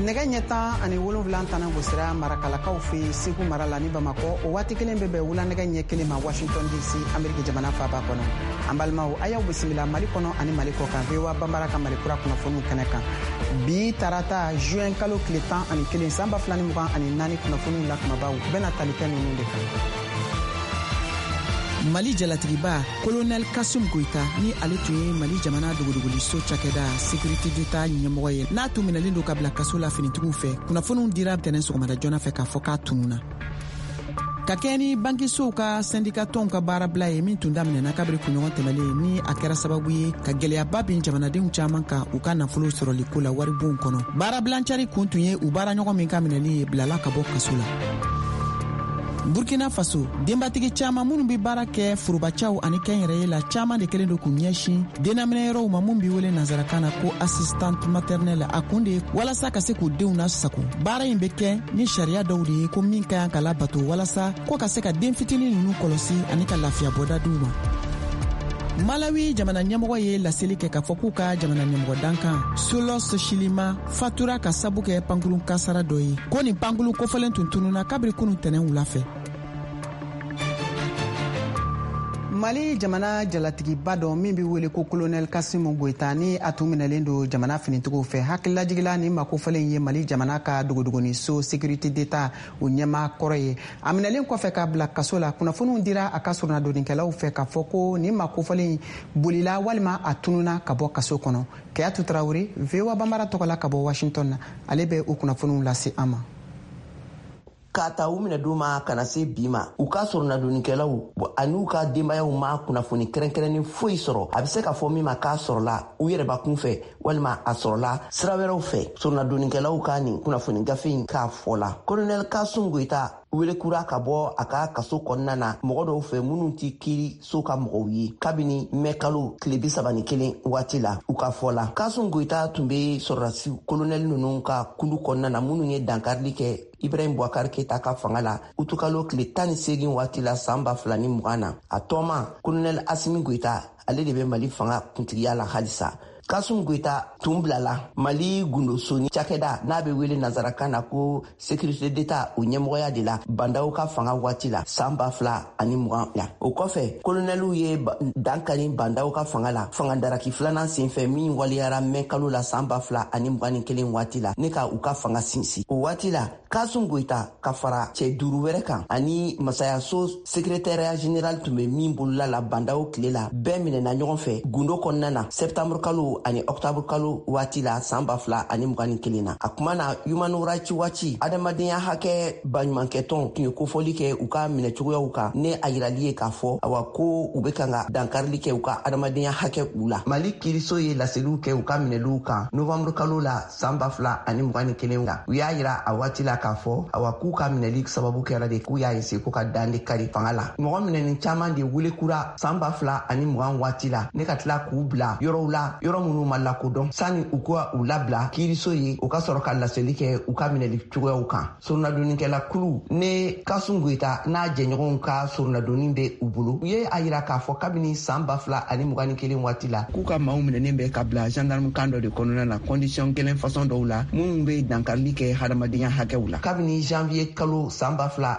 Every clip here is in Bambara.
nɛgɛ ɲɛ 10 ani 7 tana gosira marakalakaw fɛ Segu mara la ni Bamakɔ o waati kelen bɛ bɛn wula nɛgɛ ɲɛ 1 ma Washington DC Ameriki jamana faaba kɔnɔ. An balimaw a y'aw bisimila Mali kɔnɔ ani Mali kɔ kan VOA Bambara ka Mali kura kunnafoniw kɛnɛ kan. Bi tarata juin kalo tile 11 san 2024 kunnafoniw la kumabaw bɛna tali kɛ ninnu de kan. Mali jalatigiba Colonel Kasum Goita ni ale tun ye Mali jamana dogodogoliso cakɛda sécurité d'état ɲɛmɔgɔ ye n'a tun minɛlen don ka bila kaso la finitigiw fɛ. Kunnafoniw dira tɛnɛn sɔgɔmada joona fɛ k'a fɔ k'a tununa. Ka kɛ ni bankisow ka syndicat tɔnw ka baarabila ye min tun daminɛna kabiri kunɲɔgɔn tɛmɛlen ni a kɛra sababu ye ka gɛlɛyaba bin jamanadenw caman kan u ka nafolo sɔrɔli ko la waribon kɔnɔ. Baarabilancari kun tun ye u baaraɲɔgɔn min ka minɛli ye bilala ka bɔ kaso la. Burkina Faso denbatigi caman minnu bɛ baara kɛ forobacaw ani kɛnyɛrɛye la caman de kelen don k'u ɲɛsin dennaminɛyɔrɔw ma mun bɛ wele nanzarakan na ko assistante maternelle a kun de walasa ka se k'u denw lasago. Baara in bɛ kɛ ni sariya dɔw de ye ko min ka kan ka labato walasa ko ka se ka den fitinin ninnu kɔlɔsi ani ka lafiya bɔda d'u ma. Malawi jamana ɲɛmɔgɔ ye laseli kɛ k'a fɔ k'u ka jamana ɲɛmɔgɔ dankan Solos Shilima fatura ka sabu kɛ pankurun kasara dɔ ye ko nin pankuru kofɔlen tun tununa kabiri kunun tɛnɛn wula fɛ. Mali jamana jalatigiba dɔ min bɛ wele ko Colonel Kasum Goita ni a tun minɛlen don jamana finitigiw fɛ hakililajigila ni makofɔlen ye Mali jamana ka dogodogoniso sécurité d'état o ɲɛmaa kɔrɔ ye. A minɛlen kɔfɛ k'a bila kaso la kunnafoniw dira a ka surunadonnikɛlaw fɛ k'a fɔ ko ni makofɔlen bolila walima a tununa ka bɔ kaso kɔnɔ. Keyatu Tarawele VOA Bambara tɔgɔla ka bɔ Washington na ale bɛ o kunnafoniw lase an ma. K'a ta u minɛ d'u ma kana se bi ma u ka surunadonnikɛlaw ani u ka denbayaw ma kunnafoni kɛrɛnkɛrɛnni foyi sɔrɔ a bɛ se ka fɔ min ma k'a sɔrɔla u yɛrɛbakun fɛ walima a sɔrɔla sira wɛrɛw fɛ. Surunadonnikɛlaw ka nin kunnafoni gafe in k'a fɔla Colonel Kasum Goita welekura ka bɔ a ka kaso kɔnɔna na mɔgɔ dɔw fɛ minnu tɛ kiiri so ka mɔgɔw ye kabini mɛ kalo tile 31 waati la u ka fɔ la. Kasum Goita tun bɛ sɔrɔdasi kolonɛli ninnu ka kulu kɔnɔna na minnu ye dankarili kɛ Ibrahim Boubacar Keita ka fanga la utukalo tile 18 waati la san 2020 na. A tɔma Colonel Assimi Goita ale de bɛ Mali fanga kuntigiya la halisa. Kasum Goita tun bilala Mali gundosoni cakɛda n'a bɛ wele nanzarakan na ko sécurité d'état o ɲɛmɔgɔya de la bandaw ka fanga waati la san 2020 la. O kɔfɛ kolonɛliw ye dankari bandaw ka fanga la fangadaraki filanan senfɛ min waliyara mɛ kalo la san 2021 waati la ne ka u ka fanga sinsin. O waati la Kasum Goita ka fara cɛ 5 wɛrɛ kan ani masayaso secrétariat général tun bɛ min bolola la bandaw tile la bɛɛ minɛna ɲɔgɔn fɛ gundo kɔnɔna na septembre kalo ani octobre kalo waati la san 2021 na. A kuma na Human Rights Watch adamadenya hakɛ baɲumankɛtɔn tun ye kofɔli kɛ u ka minɛcogoyaw kan ne a yirali ye k'a fɔ awa ko u bɛ kan ka dankarili kɛ u ka adamadenya hakɛ u la. Mali kiiriso ye laseliw kɛ u ka minɛliw kan novembre kalo la san 2021 la. U y'a yira a waati la k'a fɔ awa k'u ka minɛli sababu kɛra de k'u y'a ese ko ka dan de kari fanga la. Mɔgɔ minɛni caman de welekura san 2020 waati la ne ka tila k'u bila yɔrɔw la yɔrɔ minnu ma lakodɔn sani u ka u labila kiiriso ye u ka sɔrɔ ka laseli kɛ u ka minɛli cogoyaw kan. Surunadonnikɛla kulu ne Kasum Goita n'a jɛɲɔgɔnw ka surunadonni bɛ u bolo u ye a yira k'a fɔ kabini san 2021 waati la k'u ka maaw minɛnen bɛ ka bila gendarme kan dɔ de kɔnɔna na condition kelen façon dɔw la minnu bɛ dankarili kɛ hadamadenya hakɛw la. Kabini janvier kalo san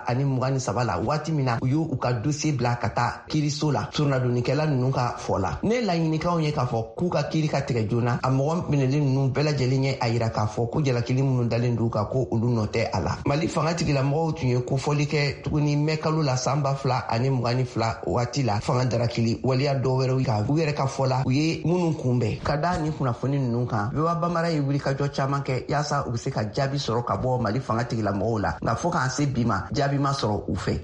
2023 la waati min na u y'u ka dossier bila ka taa kiiriso la surunadonnikɛla ninnu ka fɔ la. Ne laɲinikanw ye k'a fɔ k'u ka kiiri ka tigɛ joona a mɔgɔ minɛlen ninnu bɛɛ lajɛlen ye a yira k'a fɔ ko jalakili minnu dalen d'u kan ko olu nɔ tɛ a la. Mali fanga tigilamɔgɔw tun ye kofɔli kɛ tuguni mɛ kalo la san 2022 waati la fanga darakili waliya dɔw wɛrɛw kan u yɛrɛ ka fɔ la u ye minnu kunbɛn ka da ni kunnafoni ninnu kan. VOA Bambara ye wulikajɔ caman kɛ yaasa u bɛ se ka jaabi sɔrɔ ka bɔ Mali fanga tigilamɔgɔw la nka fɔ k'an se bi ma jaabi ma sɔrɔ u fɛ.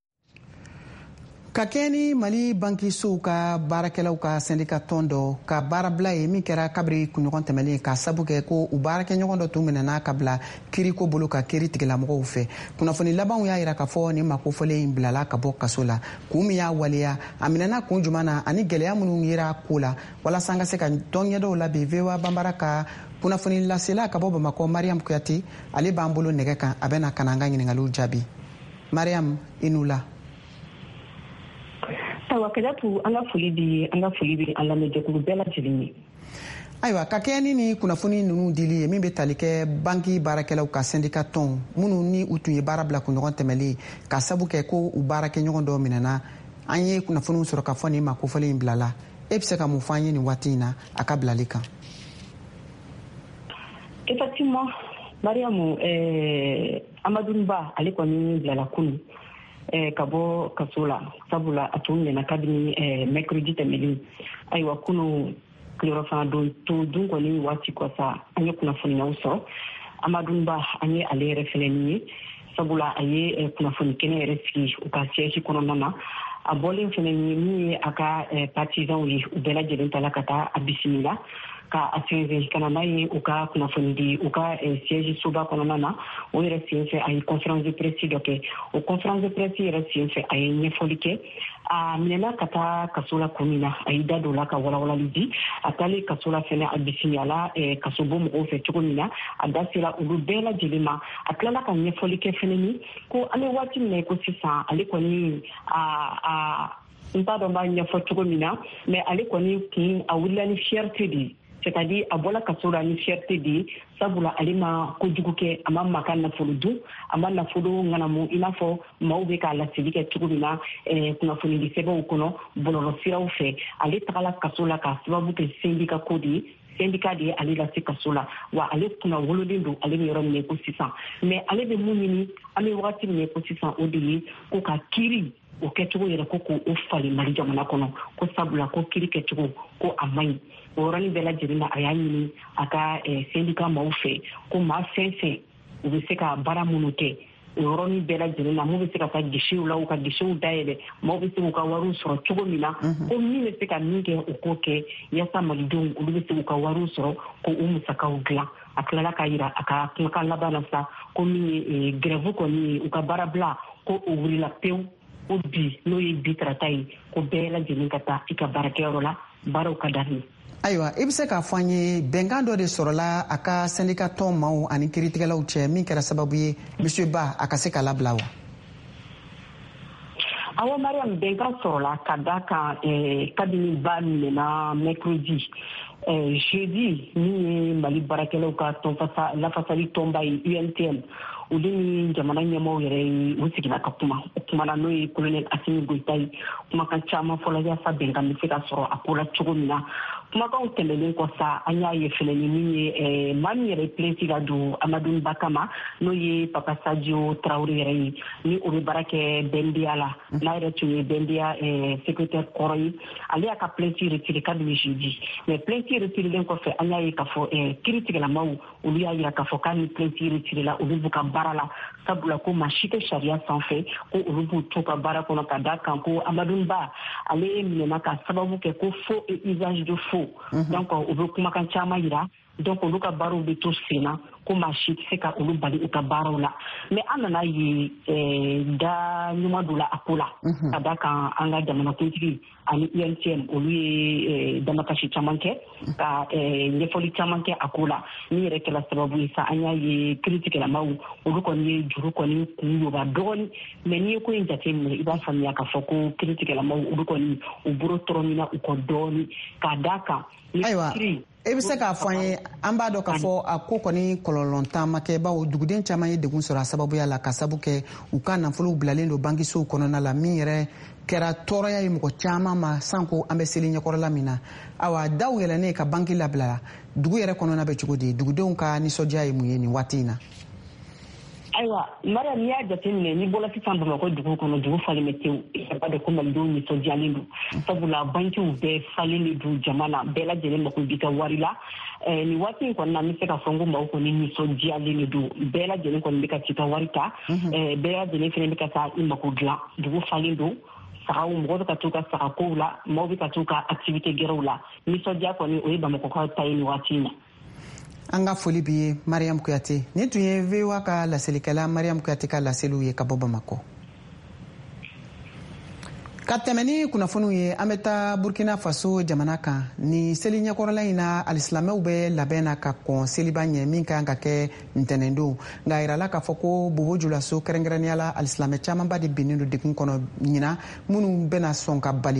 Ka kɛ ni Mali bankisow ka baarakɛlaw ka syndicat tɔn dɔ ka baarabila ye min kɛra kabiri kunɲɔgɔn tɛmɛlen ka sabu kɛ ko u baarakɛɲɔgɔn dɔ tun minɛna ka bila kiiriko bolo ka kiiri tigilamɔgɔw fɛ. Kunnafoni labanw y'a yira k'a fɔ ni makofɔlen in bilala ka bɔ kaso la kun min y'a waleya a minɛna kun jumɛn na ani gɛlɛya minnu yera ko la walasa an ka se ka tɔn ɲɛdɔw labɛn. VOA Bambara ka kunnafoni lasela ka bɔ Bamakɔ Mariam Kuyate ale b'an bolo nɛgɛ kan a bɛna ka na an ka ɲininkaliw jaabi. Mariam i n'u la. Wakati anga foli bi ala mejekulu bela jilini. Ayiwa ka kɛ ni kunnafoni ninnu dili ye min bɛ tali kɛ banki baarakɛlaw ka syndicat tɔn minnu ni u tun ye baara bila kunɲɔgɔn tɛmɛlen ka sabu kɛ ko u baarakɛɲɔgɔn dɔw minɛna an ye kunnafoniw sɔrɔ ka fɔ nin ma kofɔlen in bilala e bɛ se ka mun fɔ an ye nin waati in na a ka bilali kan. Effectivement Mariamu Amadou Ba ale kɔni bilala kunu ka bɔ kaso la sabula a tun nana kabini mercredi tɛmɛlen ayiwa kunu kiloro fana dun kɔni waati kɔsa an ye kunnafoniyaw sɔrɔ Amadou Ba an ye ale yɛrɛ fɛnɛ ye sabula a ye kunnafoni kɛnɛ yɛrɛ sigi u ka siège kɔnɔna na a bɔlen fɛnɛ ye min ye a ka partisans ye u bɛɛ lajɛlen tala ka taa a bisimila ka a sɛnsɛn ka na n'a ye u ka kunnafoni di u ka siège soba kɔnɔna na o yɛrɛ senfɛ a ye conférence de presse dɔ kɛ o conférence de presse yɛrɛ senfɛ a ye ɲɛfɔli kɛ a minɛna ka taa kaso la kun min na a y'i da don la ka walawalali di a taalen kaso la fɛnɛ a bisimilala kaso bɔ mɔgɔw fɛ cogo min na a da sera olu bɛɛ lajɛlen ma a tilala ka ɲɛfɔli kɛ fɛnɛ ni ko an bɛ waati min na ko sisan ale kɔni n t'a dɔn b'a ɲɛfɔ cogo min na mais ale kɔni kun a wulila ni fierté de ye c'est-à-dire a bɔla kaso la ni fierté de ye sabula ale ma kojugu kɛ a ma maa ka nafolo dun a ma nafolo ŋanamu i n'a fɔ maaw bɛ k'a laseli kɛ cogo min na kunnafonidi sɛbɛnw kɔnɔ bɔlɔlɔsiraw fɛ ale tagala kaso la k'a sababu kɛ syndicat ko de ye syndicat de ye ale lase kaso la wa ale kunna wololen don ale bɛ yɔrɔ min ko sisan mais ale bɛ mun ɲini an bɛ wagati min ko sisan o de ye ko ka kiiri o kɛcogo yɛrɛ ko k'o falen Mali jamana kɔnɔ ko sabula ko kiiri kɛcogo ko a man ɲi o yɔrɔnin bɛɛ lajɛlen na a y'a ɲini a ka syndicat maaw fɛ ko maa fɛn fɛn u bɛ se ka baara minnu kɛ o yɔrɔnin bɛɛ lajɛlen na mun bɛ se ka taa guichew la u ka guichew dayɛlɛ maaw bɛ se k'u ka wariw sɔrɔ cogo min na ko min bɛ se ka min kɛ o k'o kɛ yaasa malidenw olu bɛ se k'u ka wariw sɔrɔ ko u musakaw dilan a tilala k'a yira a ka kumakan laban na sa ko min ye grève kɔni ye u ka baara bila ko o wulila pewu ko bi n'o ye bi tarata ye ko bɛɛ lajɛlen ka taa i ka baarakɛyɔrɔ la baaraw ka daminɛ. Ayiwa i bɛ se k'a fɔ an ye bɛnkan dɔ de sɔrɔla a ka syndicat tɔn maaw ani kiiritigɛlaw cɛ min kɛra sababu ye monsieur Ba a ka se k'a labila wa. Awɔ Mariam bɛnkan sɔrɔla ka da kan kabini Ba minɛna mercredi jeudi min ye Mali baarakɛlaw ka lafasali tɔnba ye UNTM olu ni jamana ɲɛmaaw yɛrɛ u sigila ka kuma o kumana n'o ye colonel Asimi Goita ye kumakan caman fɔla yaasa bɛnkan bɛ se ka sɔrɔ a ko la cogo min na kumakanw tɛmɛlen kɔ sa an y'a ye fɛnɛ ni min ye maa min yɛrɛ plainte ka don Amadou Ba kama n'o ye Papa Sadio Traoré yɛrɛ ye ni o bɛ baara kɛ BNDA la n'a yɛrɛ tun ye BNDA secrétaire kɔrɔ ye ale y'a ka plainte retiré kabini jeudi mais plainte retirelen kɔfɛ an y'a ye k'a fɔ kiiritigɛlamaw olu y'a yira k'a fɔ k'a ni plainte retiré la olu b'u ka baara la sabula ko maa si tɛ sariya sanfɛ ko olu b'u to ka baara kɔnɔ ka da kan ko Amadou Ba ale minɛna ka sababu kɛ ko faux et usage de faux donc u bɛ kumakan caman yira donc olu ka baaraw bɛ to sen na ko maa si tɛ se ka olu bali u ka baaraw la mais an nana ye da ɲuman dɔ la a ko la ka da kan an ka jamanakuntigi ani UNTM olu ye damakasi caman kɛ ka ɲɛfɔli caman kɛ a ko la min yɛrɛ kɛla sababu ye sa an y'a ye kiiritigɛlamaw olu kɔni ye juru kɔni kun yoba dɔɔni mais n'i ye ko in jateminɛ i b'a faamuya k'a fɔ ko kiiritigɛlamaw olu kɔni u bolo tɔrɔmina u kɔ dɔɔni ka da kan. Ayiwa e bɛ se k'a fɔ an ye an b'a dɔn k'a fɔ a ko kɔni kɔlɔlɔntan ma kɛ bawo duguden caman ye degun sɔrɔ a sababuya la ka sabu kɛ u ka nafolow bilalen don bankisow kɔnɔna la min yɛrɛ kɛra tɔɔrɔya ye mɔgɔ caman ma san ko an bɛ seli ɲɛkɔrɔla min na awa daw yɛlɛnnen ka banki labila dugu yɛrɛ kɔnɔna bɛ cogo di dugudenw ka nisɔndiya ye mun ye nin waati in na. Ayiwa Mariam n'i y'a jateminɛ ni bɔra sisan Bamakɔ dugu kɔnɔ dugu falen bɛ tewu i b'a dɔn ko malidenw nisɔndiyalen don sabula bankiw bɛɛ falen don jama na bɛɛ lajɛlen mako b'i ka wari la nin waati in kɔni na n bɛ se ka fɔ n ko maaw kɔni nisɔndiyalen de don bɛɛ lajɛlen kɔni bɛ ka t'i ka wari ta bɛɛ lajɛlen fana bɛ ka taa i mako dilan dugu falen don sagaw mɔgɔw bɛ ka t'u ka sagakow la maaw bɛ ka t'u ka activité gɛrɛw la nisɔndiya kɔni o ye Bamakɔkaw ta ye nin waati in na. An ka foli b'i ye Mariam Kuyate nin tun ye VOA ka laselikɛla Mariam Kuyate ka laseliw ye ka bɔ Bamakɔ. Ka tɛmɛ ni kunnafoniw ye an bɛ taa Burkina Faso jamana kan ni seli ɲɛkɔrɔla in na alisilamɛw bɛ labɛn na ka kɔn seliba ɲɛ min kan ka kɛ ntɛnɛndon nka a yirala k'a fɔ ko Bobo Julaso kɛrɛnkɛrɛnnenya la alisilamɛ camanba de binnen don degun kɔnɔ ɲina minnu bɛna sɔn ka bali